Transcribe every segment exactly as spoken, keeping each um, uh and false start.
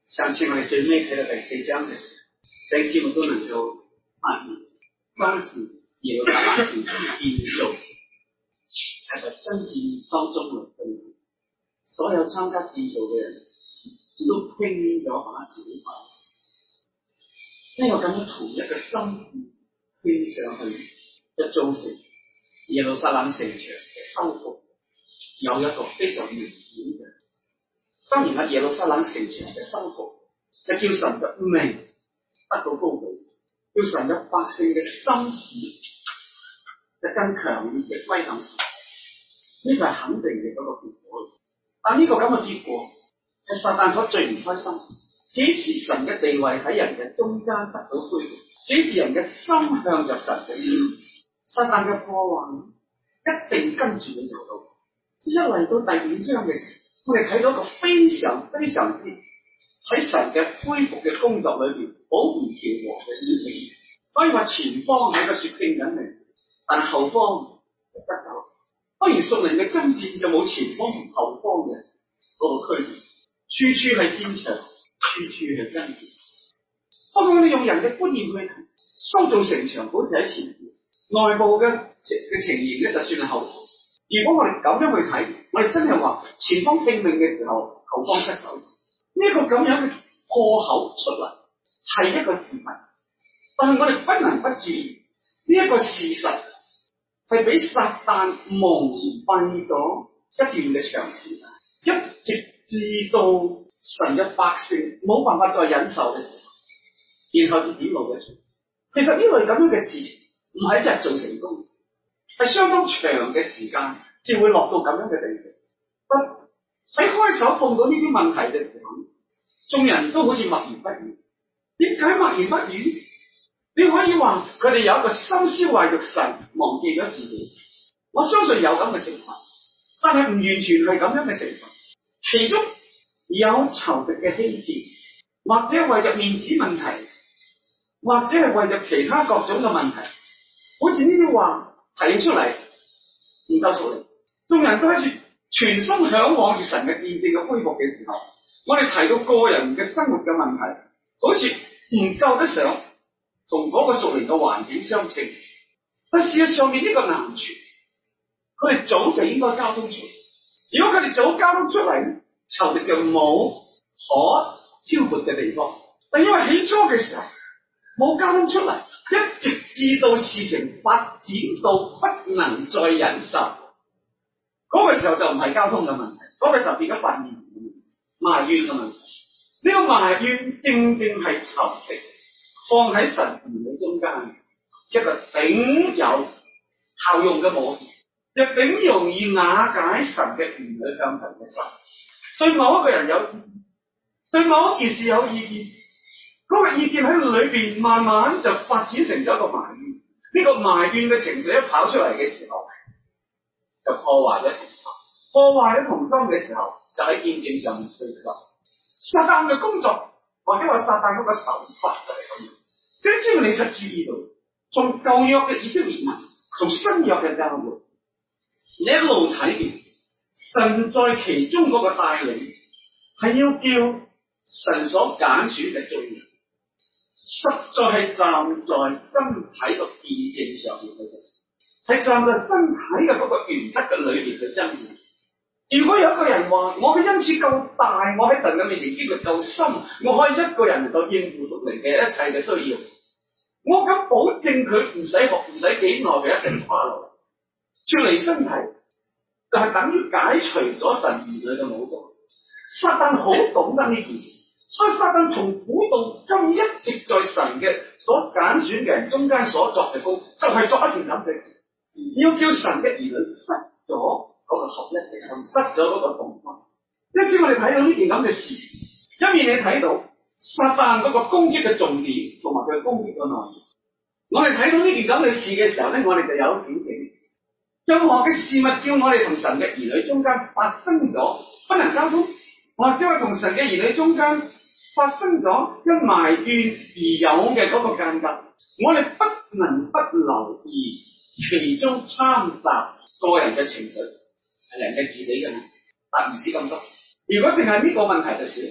上次我哋最尾睇到第四章嘅時候，弟兄姊妹都能夠發現，當時耶路撒冷城建造係在爭戰當中嚟嘅，所有參加建造嘅人都拼咗把自己擺呢個咁樣同一個心志拼上去，一造成耶路撒冷城牆嘅修復有一個非常明顯嘅。當然啦，耶路撒冷城牆嘅修復就叫神嘅名得到高舉，叫神嘅百姓嘅心事就更強烈嘅歸向神。呢個係肯定嘅嗰個結果。但呢個咁嘅結果係撒旦所最唔開心。幾時神嘅地位喺人嘅中間得到恢復？幾時人嘅心向着神嘅時候，撒旦嘅破壞一定跟住你做到。一嚟到第五章嘅時候，我哋睇到一個非常非常之喺神嘅恢復嘅工作裏邊保而調和嘅事情。所以話前方喺個說拼緊嚟，但後方就得手。當然屬靈嘅爭戰就冇前方同後方嘅嗰個區別，處處係戰場，處處係爭戰。不過我哋用人嘅觀念去睇，修造城牆好似喺前面，內部嘅嘅情形咧就算係後方。如果我哋咁樣去睇，我哋真係話前方拼命嘅時候，後方失守。呢、這個咁樣嘅破口出嚟係一個事實，但係我哋不能不注意呢一、這個事實係俾撒旦蒙蔽咗一段嘅長時間，一直至到神嘅百姓冇辦法再忍受嘅時候，然後就顯露嘅出。其實呢類咁樣嘅事情唔係一日做成功，係相當長嘅時間至會落到咁樣嘅地步。喺開手碰到呢啲問題嘅時候，眾人都好似默然不語。點解默然不語？你可以話佢哋有一個心思懷欲神，忘記咗自己。我相信有咁嘅成分，但係唔完全係咁樣嘅成分。其中有仇敵嘅欺騙，或者為着面子問題，或者係為着其他各種嘅問題，好似呢啲話提出嚟唔夠數嚟。眾人都喺住全心向往住神嘅見證嘅恢復嘅時候，我哋提到個人嘅生活嘅問題，好似唔夠得上同嗰個屬靈嘅環境相稱。但事實上面呢個難處，佢哋早就應該交通出嚟。如果佢哋早交通出嚟咧，仇敵就冇可挑撥嘅地方。但因為起初嘅時候冇交通出嚟，一直至到事情發展到不能再忍受，嗰個時候就唔係交通嘅問題，嗰個時候變咗發現埋怨嘅問題。呢個埋怨正正係仇敵放喺神兒女中間一個頂有效用嘅武器，亦頂容易瓦解神嘅兒女向神嘅心。對某一個人有意見，對某一件事有意見，嗰個意見喺裏邊慢慢就發展成咗一個埋怨。呢個埋怨嘅情緒一跑出嚟嘅時候，就破壞咗同心。破壞咗同心嘅時候，就喺見證上面追究。撒旦嘅工作，或者話撒旦嗰個手法就係咁樣。點知你就注意到，從舊約嘅以色列民，從新約嘅教會，你一路睇見神在其中嗰個帶領，係要叫神所揀選嘅眾人，實在係站在身體個見證上面去做，係站在身體嘅嗰個原則嘅裏邊去爭戰。如果有一個人話我嘅恩賜夠大，我喺神嘅面前經歷夠深，我可以一個人能夠應付屬靈嘅一切嘅需要，我敢保證佢唔使學唔使幾耐嘅一定跨路。脫離身體就係、是、等於解除咗神兒女嘅武裝。撒旦好懂得呢件事，所以撒旦從古到今一直在神嘅所揀選嘅人中間所作嘅工，就係、是、作一件咁嘅事，要叫神嘅兒女失咗嗰個合一嘅心，失咗嗰個同心。因此我哋睇到呢件咁嘅事情，一面你睇到撒旦嗰個攻擊嘅重點同埋佢攻擊嘅內容，我哋睇到呢件咁嘅事嘅時候咧，我哋就有警醒。任何嘅事物叫我哋同神嘅兒女中間發生咗不能交通，或者係同神嘅兒女中間發生咗因埋怨而有嘅嗰個間隔，我哋不能不留意其中摻雜個人嘅情緒。係人嘅自己嘅，但唔止咁多。如果淨係呢個問題就少，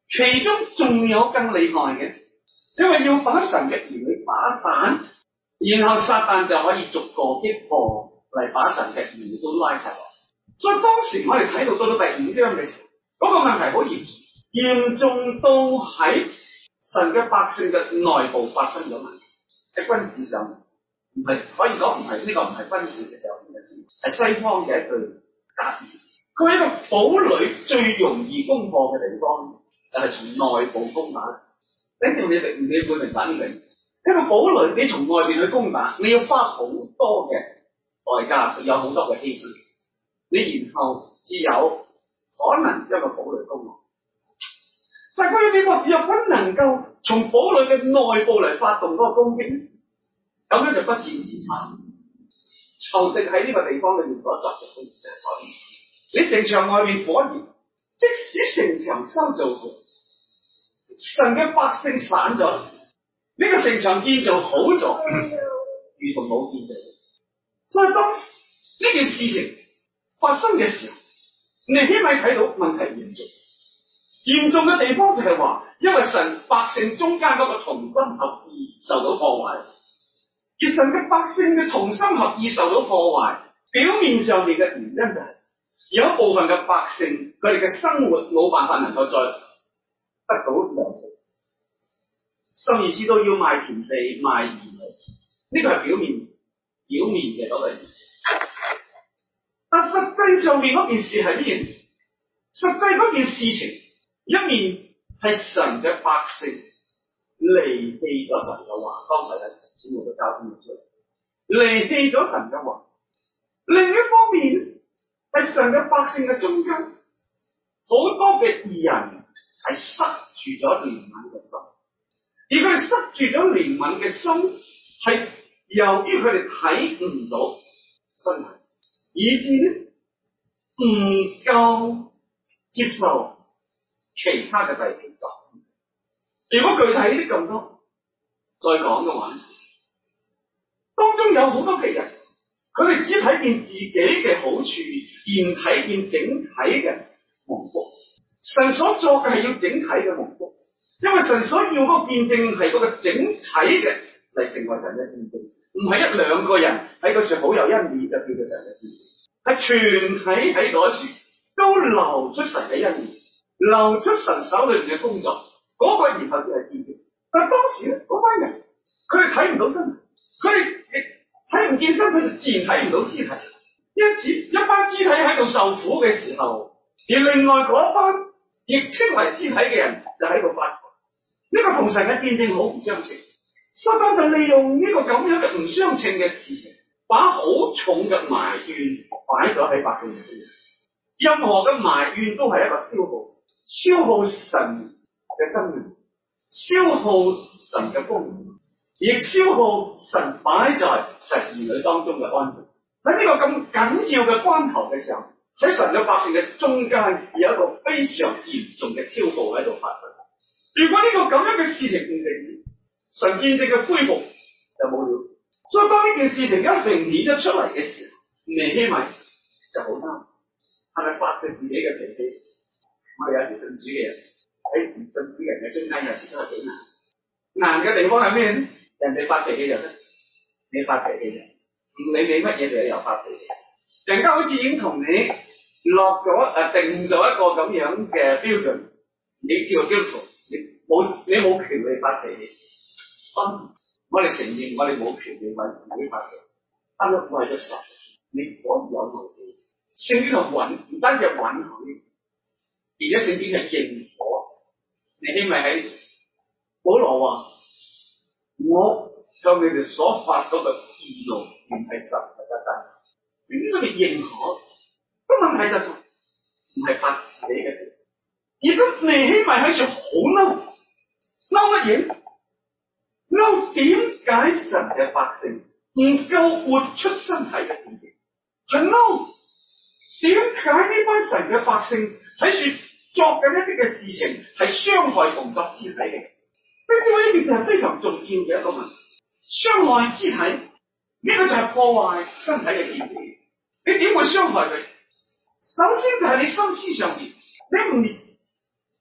其中仲有更厲害嘅，因為要把神嘅兒女打散，然後撒旦就可以逐個擊破嚟把神嘅兒女都拉晒落。所以當時我哋睇到到到第五章嘅時候，嗰、那個問題好嚴重，嚴重到喺神嘅百姓嘅內部發生咗問題。喺軍事上唔係可以講唔係呢個唔係軍事嘅時候，係西方嘅一句格言。佢係一個堡壘最容易攻破嘅地方，就係、是、從內部攻打。你知唔知你你會明白呢個？一個堡壘你從外邊去攻打，你要花好多嘅代價，有好多嘅犧牲，你然後只有可能將個堡壘攻落。但係關於呢個若果能夠從堡壘嘅內部嚟發動嗰個攻擊，咁樣就不戰自殘。仇敵喺呢個地方裏面所作嘅攻擊就係所以。你城牆外面火熱，即使城牆修造好，神嘅百姓散咗，呢、這個城牆建造好咗，如同冇建造。所以當呢件事情發生嘅時候，尼希米睇到問題嚴重，嚴重嘅地方就係話，因為神百姓中間嗰個同心合意受到破壞，而神嘅百姓嘅同心合意受到破壞，表面上面嘅原因就係、是。有一部分嘅百姓，佢哋嘅生活冇辦法能夠再得到糧食，甚至都要賣田地、賣兒女，呢個係表面表面嘅嗰個意思。但實際上面嗰件事係乜嘢？實際嗰件事情一面係神嘅百姓離棄咗神嘅話，剛才咧先我都交通出嚟，離棄咗神嘅話，另一方面。喺神嘅百姓嘅中間，好多嘅義人係塞住咗憐憫嘅心，而佢哋塞住咗憐憫嘅心，係由於佢哋睇唔到身體，以致咧唔夠接受其他嘅弟兄。如果具體啲咁多，再講嘅話，當中有好多嘅人。佢哋只睇見自己嘅好處，而唔睇見整體嘅蒙福。神所作嘅係要整體嘅蒙福，因為神所要嗰個見證係嗰個整體嘅嚟成為神嘅見證，唔係一兩個人喺嗰處好有恩義就叫做神嘅見證，係全體喺嗰處都流出神嘅恩義，流出神手裏面嘅工作，嗰、那個然後就係見證。但係當時咧，嗰班人佢哋睇唔到真，佢哋睇唔見身體，就自然睇唔到肢體，因此一班肢體喺度受苦嘅時候，而另外嗰班亦稱為肢體嘅人就喺度發財。呢、這個同神嘅見證好唔相稱，撒旦就利用呢個咁樣嘅唔相稱嘅事情，把好重嘅埋怨擺咗喺百姓嘅身上。任何嘅埋怨都係一個消耗，消耗神嘅生命，消耗神嘅公義，亦消耗神擺在神兒女當中嘅安全。喺呢個咁緊要嘅關頭嘅時候，喺神嘅百姓嘅中間有一個非常嚴重嘅消耗喺度發生。如果呢個咁樣嘅事情唔停止，神見證嘅恢復就冇了。所以當呢件事情一明顯咗出嚟嘅時候，尼希米就好擔，係咪發佢自己嘅脾氣？我哋有時信主嘅人喺唔信主嘅人嘅中間，有時都係幾難。難嘅地方係咩咧？人哋發脾氣就得，你發脾氣就唔理你乜嘢，你又發脾氣。人家好似已經同你落咗誒定咗一個咁樣嘅標準，你叫做基督徒，你冇你冇權利發脾氣。當我哋承認我哋冇權利為自己發脾氣，但係為咗神，你可以有怒氣。聖經係允，唔單止係允許，而且聖經係認可。你希望喺保羅話：我向你哋所發嗰個義怒，唔係神係得真。聖經佢哋認可，個問題就係唔係發自己嘅。而家尼希米喺度好嬲，嬲乜嘢？嬲點解神嘅百姓唔夠活出身體嘅見證？係嬲點解呢班神嘅百姓喺處作緊一啲嘅事情係傷害同作肢體嘅？呢啲呢件事係非常重要嘅一個問題。傷害肢體呢、這個就係破壞身體嘅見證。你點會傷害佢？首先就係你心思上邊，你唔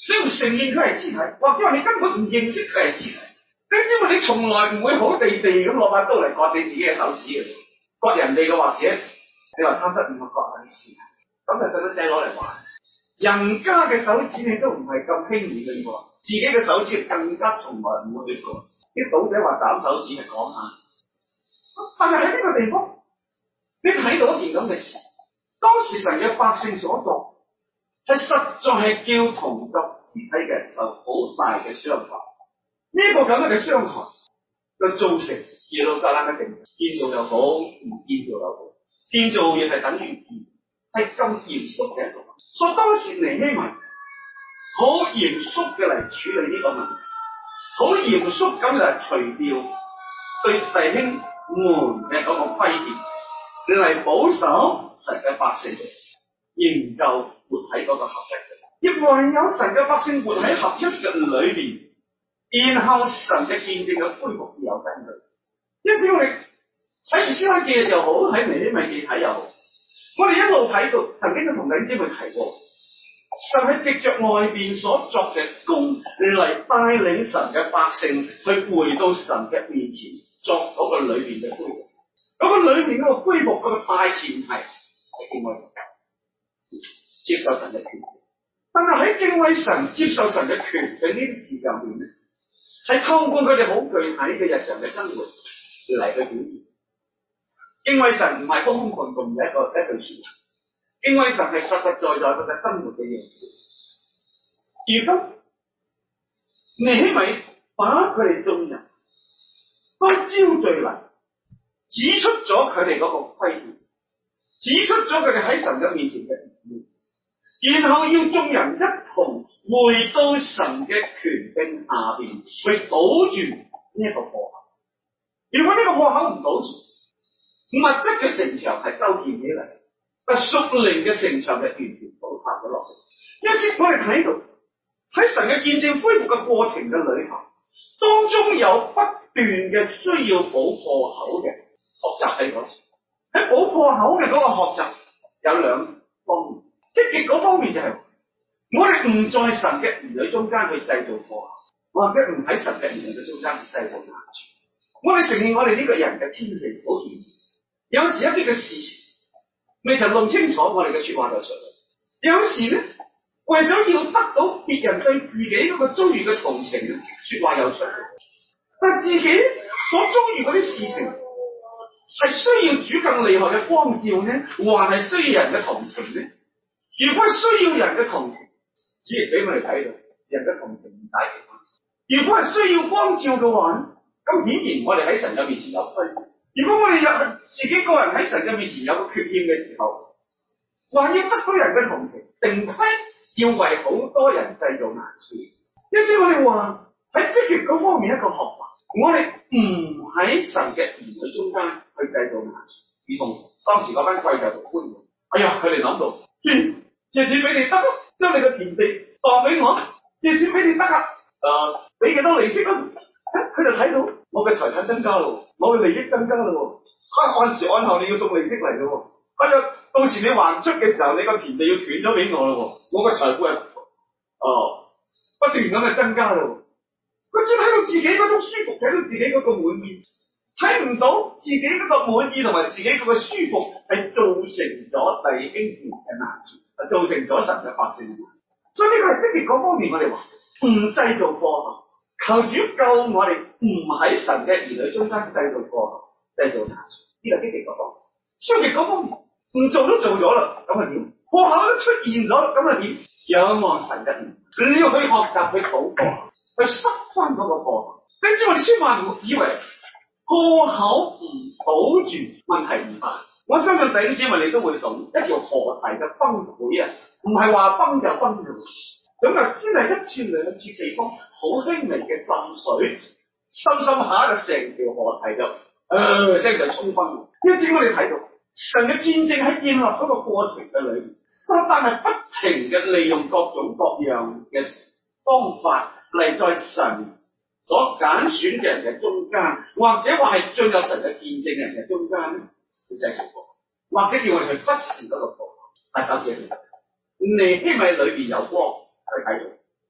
你唔承認佢係肢體，或者話你根本唔認識佢係肢體。你知道你從來唔會好地地咁攞把刀嚟割你自己嘅手指嘅，割人哋嘅，或者你話貪得意咪割下啲事，咁就細蚊仔攞嚟玩。人家嘅手指你都唔係咁輕易嘅喎，自己嘅手指更加從來唔會去割。啲賭者話斬手指係講下，但係喺呢個地方，你睇到一件咁嘅事，當時神嘅百姓所作，係實在係叫同作肢體嘅人受好大嘅傷害。呢、這個咁樣嘅傷害，就造成耶路撒冷嘅城建造又好，唔建造又好，建造亦係等於建，係咁嚴肅嘅一個問題。所以當時尼希米好嚴肅嘅嚟處理呢個問題，好嚴肅咁嚟除掉對弟兄們嘅嗰個規條，你嚟保守神嘅百姓仍舊活喺嗰個合一嘅，亦唯有神嘅百姓活喺合一嘅裏邊，然後神嘅見證嘅恢復有根據。因此我哋喺以斯拉記又好，喺尼希米記睇又好，我哋一路睇到曾經都同弟兄姊妹提過，神係藉着外邊所作嘅功嚟帶領神嘅百姓去回到神嘅面前，作嗰個裏邊嘅恢復。嗰、那個裏邊嗰個恢復嗰個大前提係敬畏神，接受神嘅權。但係喺敬畏神、接受神嘅權嘅呢啲事上面咧，係透過佢哋好具體嘅日常嘅生活嚟去表現。敬畏神唔係空空洞洞嘅一個一句說話，敬畏神係實實在在佢嘅生活嘅樣式。如今尼希米把佢哋眾人都招聚嚟，指出咗佢哋嗰個規條，指出咗佢哋喺神嘅面前嘅唔義，然後要眾人一同回到神嘅權柄下邊去堵住呢一個破口。如果呢個破口唔堵住，物質嘅城牆係修建起嚟，但屬靈嘅城牆就完全倒塌咗落去。因此我哋睇到喺神嘅見證恢復嘅過程嘅裏頭，當中有不斷嘅需要補破口嘅學習喺嗰度。喺補破口嘅嗰個學習有兩方面，積極嗰方面就係、是、我哋唔在神嘅兒女中間去製造破口，或者唔喺神嘅兒女嘅中間去製造難處。我哋承認我哋呢個人嘅天性好軟，有時一啲嘅事情未曾弄清楚，我哋嘅說話就出嚟。有時咧，為咗要得到別人對自己嗰個遭遇嘅同情，說話又出嚟。但自己所遭遇嗰啲事情係需要主更厲害嘅光照呢，還係需要人嘅同情呢？如果係需要人嘅同情，只係俾我哋睇到人嘅同情唔解決。如果係需要光照嘅話咧，咁顯然我哋喺神嘅面前有虧。如果我哋有自己個人喺神嘅面前有個缺陷嘅時候，還要得到人嘅同情，定規要為好多人製造難處。因此我哋話喺積極嗰方面一個學法，我哋唔喺神嘅兒女中間去製造難處。如同當時嗰班貴胄同官員，哎呀，佢哋諗到，嗯，借錢俾你得，將你嘅田地當俾我，借錢俾你得啊，誒，俾幾多利息啊？佢就睇到我嘅財產增加咯，我嘅利益增加咯，按時按後你要送利息嚟咯，哎呀，到時你還出嘅時候，你個田地要斷咗俾我咯，我嘅財富係哦不斷咁嘅增加咯。佢只睇到自己嗰種舒服，睇到自己嗰個滿意，睇唔到自己嗰個滿意同埋自己嗰個舒服係造成咗弟兄們嘅難處，係造成咗神嘅百姓。所以呢個係積極嗰方面，我哋話唔製造破口。求主救我哋唔喺神嘅兒女中間製造破口，製造難處。呢個積極嗰方面，消極嗰方面唔做都做咗啦，咁係點？破口都出現咗，咁係點？仰望神嘅面，你要去學習去補破口，去塞翻嗰個破口。你知我哋千萬唔以為破口唔堵住問題唔大。我相信弟兄姊妹你都會懂，一條河堤嘅崩潰啊，唔係話崩就崩嘅。咁啊，先係一處兩處地方好輕微嘅滲水，滲滲下就成條河堤就，誒聲就衝崩。因此我哋睇到神嘅見證喺建立嗰個過程嘅裏面，撒但係不停嘅利用各種各樣嘅方法嚟在神所揀選嘅人嘅中間，或者話係進入神嘅見證嘅人嘅中間咧，去製造過，或者叫我哋去忽視嗰個過程。係感謝神，尼希米裏邊有光。去睇到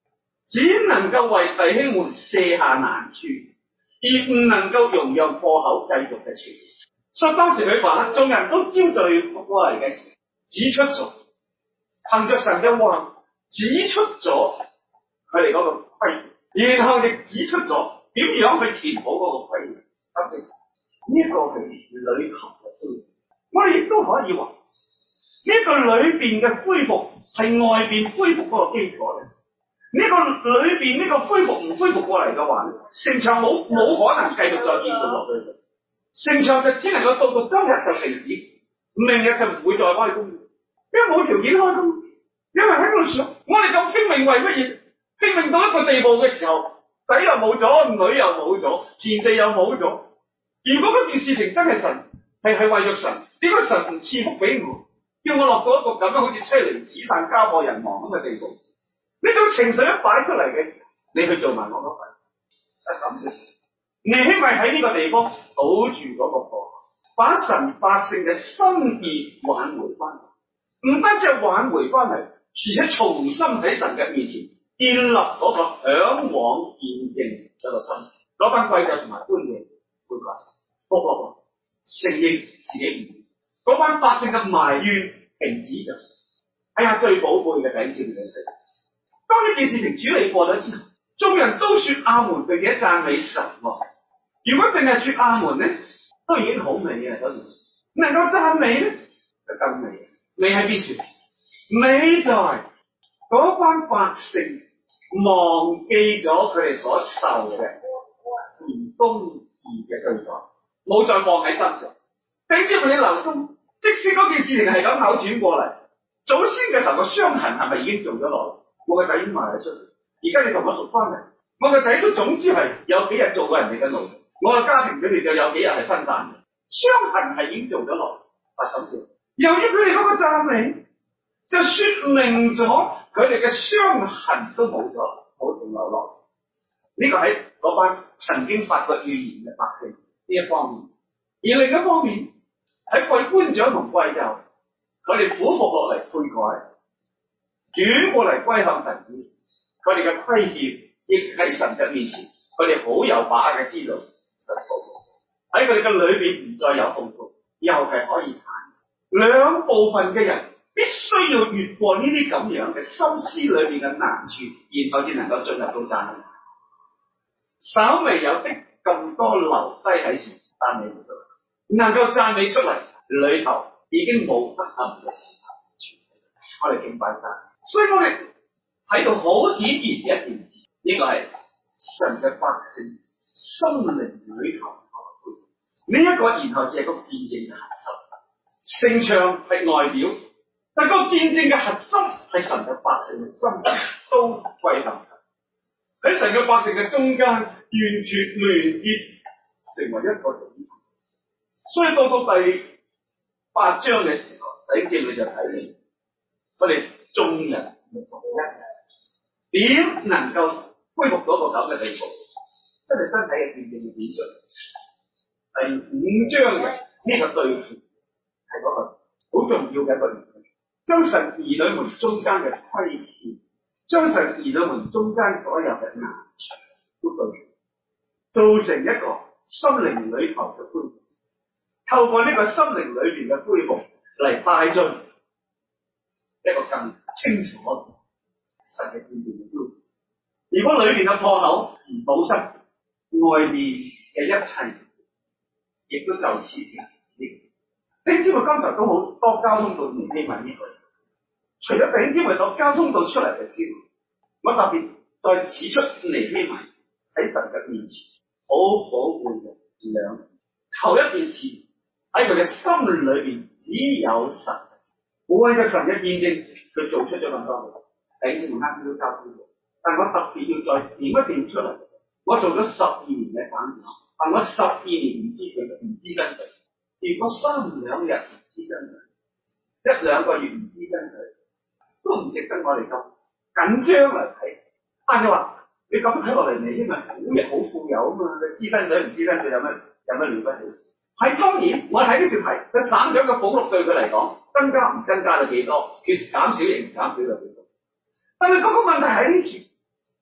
只能夠為弟兄們卸下難處，而唔能夠容讓破口繼續嘅傳。所以當時佢話，眾人都招聚過嚟嘅時候，指出咗憑着神嘅話，指出咗佢哋嗰個虧，然後亦指出咗點樣去填補嗰個虧。咁其實呢個係裏頭嘅恢復。我哋亦都可以話，呢、這個裏邊嘅恢復係外邊恢復嗰個基礎嘅。呢、這個裏邊呢個恢復唔恢復過嚟嘅話，城牆冇冇可能繼續再建造落去嘅。城牆就只能夠到到今日就停止，明日就唔會再開工，因為冇條件開工。因為喺度想，我哋咁拼命為乜嘢？拼命到一個地步嘅時候，仔又冇咗，女又冇咗，田地又冇咗。如果嗰件事情真係神係係為咗神，點解神唔賜福俾我，叫我落到一個咁樣好似車厘子散家破人亡咁嘅地步？呢種情緒一擺出嚟嘅，你去做埋我嗰份，啊咁就成。尼希米喺呢個地方堵住嗰個破口，把神百姓嘅心意挽回翻嚟，唔單止係挽回翻嚟，而且重新喺神嘅面前建立嗰個向往見證嗰個心思。嗰班貴胄同埋官員會講，不過承認自己唔對，嗰班百姓嘅埋怨停止咗。哎呀，最寶貝嘅弟兄姊妹，當呢件事情處理過咗之後，眾人都說阿門，並且讚美神。如果淨係說阿門咧，都已經好美嘅嗰件事。能夠讚美咧，就更美。美喺邊處？美在嗰班百姓忘記咗佢哋所受嘅唔公義嘅對待，冇再放喺身上。並且你留心，即使嗰件事情係咁扭轉過嚟，祖先嘅時候個傷痕係咪已經做咗落嚟？我個仔已經賣咗出嚟，而家你同我贖翻嚟，我個仔都總之係有幾日做過人哋嘅奴，我個家庭裏邊就有幾日係分擔嘅，傷痕係已經做咗落嚟。啊，咁先，由於佢哋嗰個讚美，就說明咗佢哋嘅傷痕都冇咗，冇停留落。呢、這個喺嗰班曾經發過怨言嘅百姓呢一方面，而另一方面喺貴官長同貴胄，佢哋俯伏落嚟悔改，轉過嚟歸向神，佢哋嘅虧欠亦喺神嘅面前，佢哋好有把握嘅知道神保護，喺佢哋嘅裏邊唔再有痛苦，又係可以坦。兩部分嘅人必須要越過呢啲咁樣嘅心思裏邊嘅難處，然後先能夠進入到讚美。稍微有啲咁多留低喺度讚美唔到，能夠讚美出嚟，裏頭已經冇不幸嘅時候。我哋敬拜神，所以我哋喺度好顯然嘅一件事，呢、這個係神嘅百姓心靈裏頭呢一個，然後就係個見證嘅核心。城牆係外表，但個見證嘅核心係神嘅百姓嘅心都歸向神。喺神嘅百姓嘅中間，完全聯結成為一個統一。所以到到第八章嘅時候，弟兄姊妹就睇你，我哋眾人同一，點能夠恢復到個咁嘅地步？真係身體嘅見證嘅顯出。第五章嘅呢個對付係嗰個好重要嘅一個原則，將神兒女們中間嘅虧欠，將神兒女們中間所有嘅難處都對付，造成一個心靈裏頭嘅恢復。透過呢個心靈裏邊嘅恢復嚟帶進一個更清楚神嘅見證嘅恢復。如果裏邊嘅破口唔堵塞，外面嘅一切亦都就此停止。弟兄姊妹剛才都好多交通道尼希米呢句，除咗弟兄姊妹所交通道出嚟嘅之外，我特別再指出尼希米喺神嘅面前好寶貴嘅兩頭一件事，喺佢嘅心裏邊只有神，為咗神嘅見證，佢做出咗咁多嘅事。弟兄姊妹啱先都交通道，但我特別要再點一點出嚟，我做咗十二年嘅產業，但我十二年唔知事實，唔知真實。如果三兩日唔知真實，一兩個月唔知真實，都唔值得我哋咁緊張嚟睇。但係話你咁睇落嚟，你因為好日好富有啊嘛，你知真實唔知真實有乜有乜了不起？係當然，我喺呢處睇，佢省長嘅俸祿對佢嚟講，增加唔增加咗幾多？佢減少亦唔減少咗幾多？但係嗰個問題喺呢處，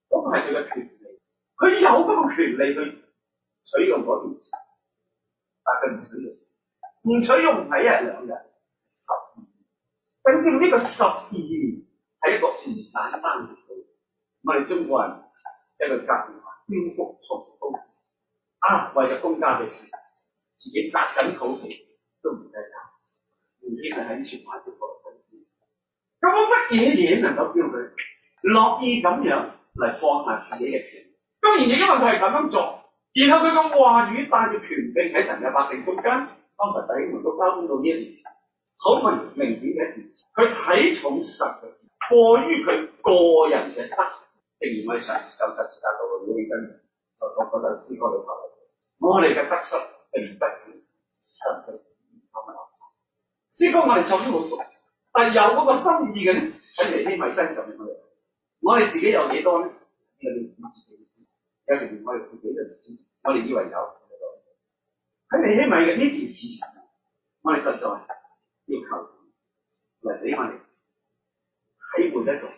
嗰個係佢嘅權利，佢有嗰個權利去取用嗰件事，但係佢唔取用，唔取用唔係一日兩日，十二年。咁知唔知呢個十二年係一個唔簡單嘅數字？我哋中國人一個格言話：捐谷從高啊，為咗公家嘅事，自己紮緊土地都唔計較，唔知係喺全華中國嘅分咁我乜嘢嘢能夠叫佢樂意咁樣嚟放下自己嘅權利？當然，亦因為佢係咁樣做，然後佢嘅話語帶住權柄喺神嘅百姓中間，當時弟兄們都交通到呢一年，好明明顯嘅一件事，佢睇重神嘅過於佢個人嘅德，正如我哋上上集時間到嘅會跟我我嗰首詩歌裏頭，我哋嘅得失並不如神嘅咁樣。詩歌我哋唱得好熟。但係有嗰個心意嘅咧，喺尼希米身上面我哋，我哋自己有幾多咧？呢個你唔知自己，有時我哋自己都唔知，我哋以為有喺尼希米嘅呢件事情，我哋實在要求嚟俾我哋體會得到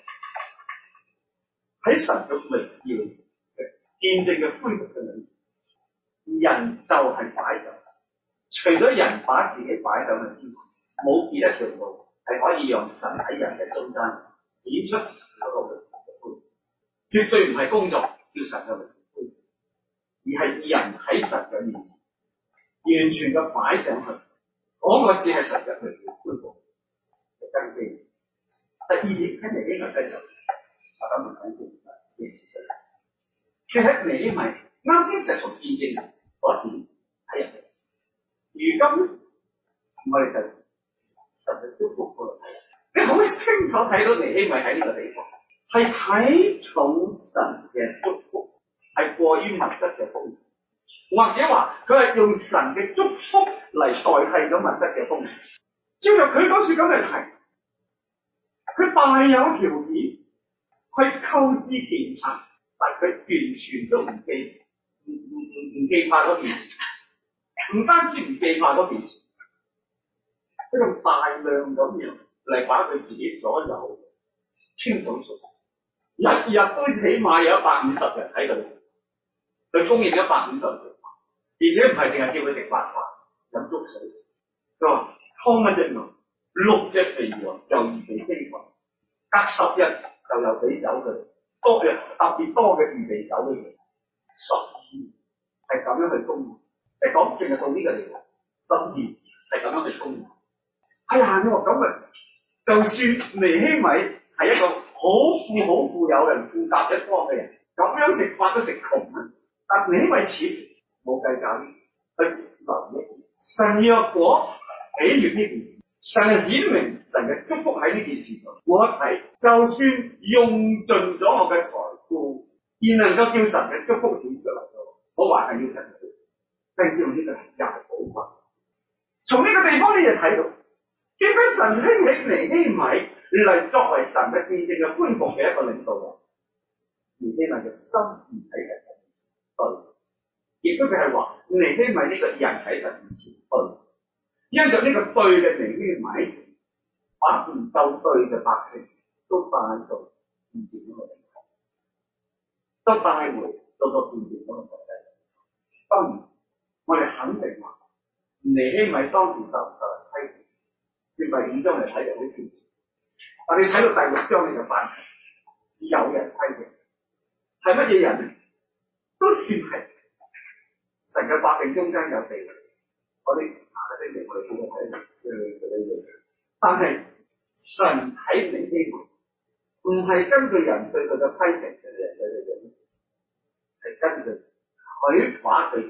喺神嘅榮耀嘅見證嘅恢復嘅裏面，人就係擺上，除咗人把自己擺上去之外，冇別一條路係可以讓神喺人嘅中間顯出嗰個嘅恢復，絕對唔係工作叫神嘅榮耀恢復，而係人喺神嘅面前完全嘅擺上去，嗰、那個只係神嘅榮耀恢復嘅根基。第二點喺尼希米身上，我咁樣講先，先至出嚟。其實尼希米啱先就從見證嗰一點睇入嚟，如今我哋就神嘅祝福嗰度睇，你好清楚睇到尼希米喺呢個地方係睇重神嘅祝福，係過於物質嘅豐富，或者話佢係用神嘅祝福嚟代替咗物質嘅豐富。照入佢嗰處咁嚟睇，佢大有條件去購置田產，但佢完全都唔記唔唔唔唔記怕嗰件事，唔單止唔記怕嗰件事。佢用大量咁樣嚟把佢自己所有傾倒出，日日都起碼有一百五十人喺度，佢供應一百五十人，而且唔係淨係叫佢食白飯、飲粥水。佢話劏一隻牛、六隻肥羊就預備飢餓，隔十日就又俾酒佢，多日特別多嘅預備酒俾佢，十二係咁樣去供應，即係講淨係到呢個地步，十二係咁樣去供應。哎呀，你話咁啊，就算尼希米係一個好富好富有人、富甲一方嘅人，咁樣食法都食窮啊！但尼希米似冇計較呢，佢直接留意神若果喜悅呢件事，神顯明神嘅祝福喺呢件事上。我一睇，就算用盡咗我嘅財富，而能夠叫神嘅祝福顯出嚟，我還係要神嘅祝福。但知道呢個又係寶貴。從呢個地方你就睇到。點解神興起尼希米嚟作為神嘅見證嘅恢復嘅一個領導人？尼希米嘅心唔喺人對，亦都就係話尼希米呢個人喺神面前對，因着呢個對嘅尼希米，把唔夠對嘅百姓都帶到見證嗰個地方，都帶回到個見證嗰個實際。當然，我哋肯定話尼希米當時受受人批評。第五章嚟睇就好似，但你睇到第六章你就發現有人批評，係乜嘢人咧？都算係神嘅百姓中間有地位，嗰啲下嘅星期我哋都會睇，即係嗰啲嘢。但係神睇尼希米，唔係根據人對佢嘅批評嘅人嘅樣，係根據佢把佢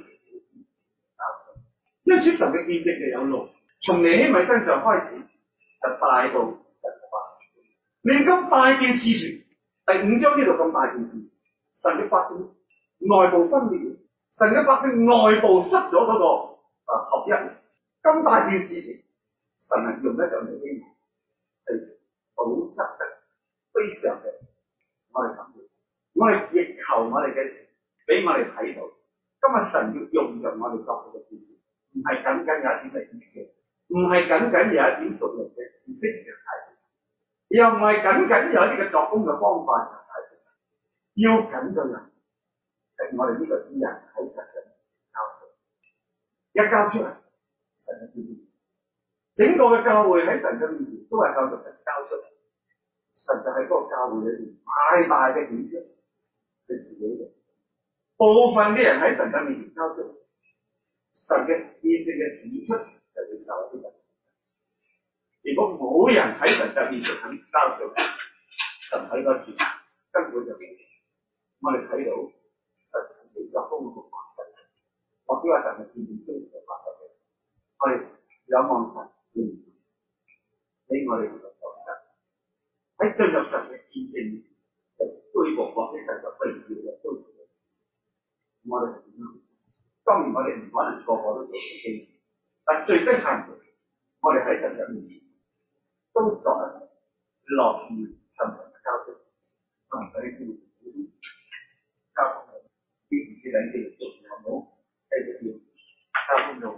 因此神嘅見證就有路。從尼希米身上開始，就帶到神嘅百姓。連咁大件事情，第五章呢度咁大件事，神嘅百姓內部分裂，神嘅百姓內部失咗嗰個啊合一。咁大件事情，神係用得就尼希米係堵塞得非常嘅，我哋感謝，我哋亦求我哋嘅俾我哋睇到，今日神要用着我哋作佢嘅見證，唔係僅僅有一點嘅意思。唔係僅僅有一點屬靈嘅知識嘅睇，又唔係僅僅有一啲嘅作工嘅方法嘅睇， 要緊嘅人係我哋呢個啲人喺神嘅交出，一交出嚟，神嘅見證，整個嘅教會喺神嘅面前都係靠著神交出嚟，神就喺嗰個教會裏邊大大嘅顯出佢自己嘅。部分嘅人喺神嘅面前交出嚟，神嘅見證嘅顯出就會受啲人。如果冇人喺神嘅面前肯交出嚟，神喺嗰處根本就冇。我哋睇到神自己作工嘅發揮嘅事，或者話神嘅見證都係發揮嘅事。我哋仰望神嘅面，俾我哋能夠覺得喺進入神嘅見證嘅恢復或者神嘅榮耀嘅恢復。我哋係點樣？當然我哋唔可能個個都做到經，但最低限度，我哋喺神嘅面前都作一樂意向神交出，同佢哋先交通，啲唔知兩幾條仲有冇繼續要交通用